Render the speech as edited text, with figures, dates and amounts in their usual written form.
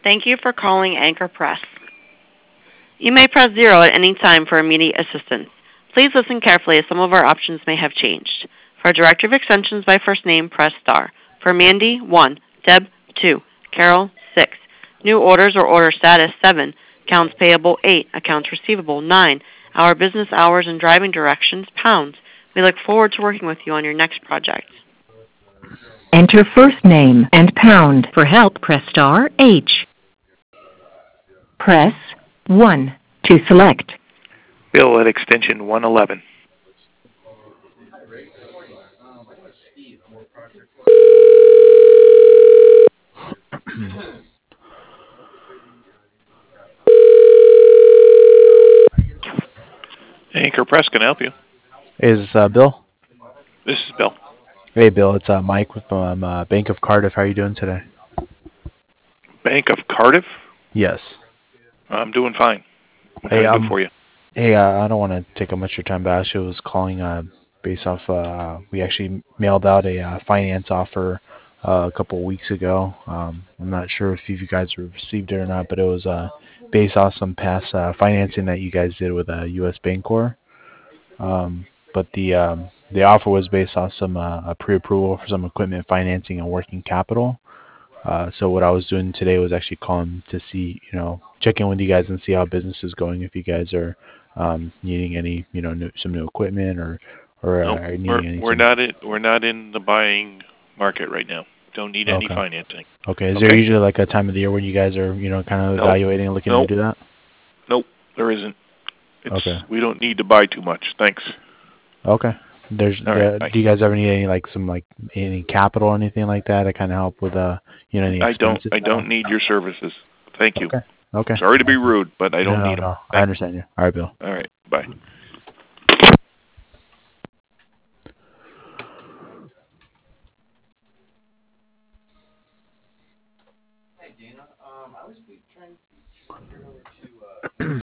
Thank you for calling Anchor Press. You may press 0 at any time for immediate assistance. Please listen carefully as some of our options may have changed. For a directory of extensions by first name, press star. For Mandy, 1. Deb, 2. Carol, 6. New orders or order status, 7. Accounts payable, 8. Accounts receivable, 9. Our business hours and driving directions, pounds. We look forward to working with you on your next project. Enter first name and pound. For help, press star H. Press 1 to select. Bill at extension 111. Anchor Press can I help you. Is Bill? This is Bill. Hey, Bill. It's Mike from Bank of Cardiff. How are you doing today? Bank of Cardiff? Yes. I'm doing fine. What Hey, can I do for you? Hey, I don't want to take up much of your time, but I actually was calling based off. We actually mailed out a finance offer a couple of weeks ago. I'm not sure if you guys received it or not, but it was based off some past financing that you guys did with U.S. Bancorp. But the offer was based off some a pre-approval for some equipment financing and working capital. So what I was doing today was actually calling to see, check in with you guys and see how business is going. If you guys are needing any, some new equipment or Nope. needing any. We're not in the buying market right now. Don't need any financing. Okay. Is there usually like a time of the year when you guys are, kind of evaluating and looking to do that? Nope, there isn't. We don't need to buy too much. Thanks. Okay. Do you guys ever need any capital or anything like that to kind of help with any expenses? I don't need your services. Thank you. Okay. Sorry to be rude, but I don't need them. No. I understand you. All right, Bill. All right. Bye.